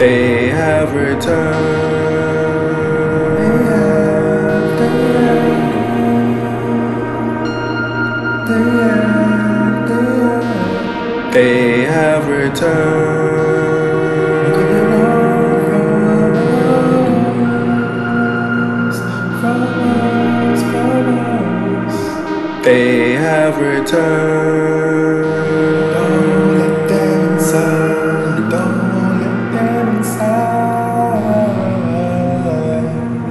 They have returned. They have returned. They have returned. Don't let them inside. Don't let them inside.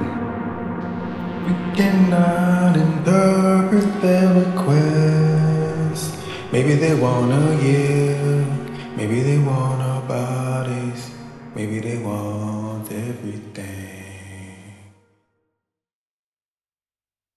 We cannot interpret their request. Maybe they want a year. Maybe they want our bodies. Maybe they want everything.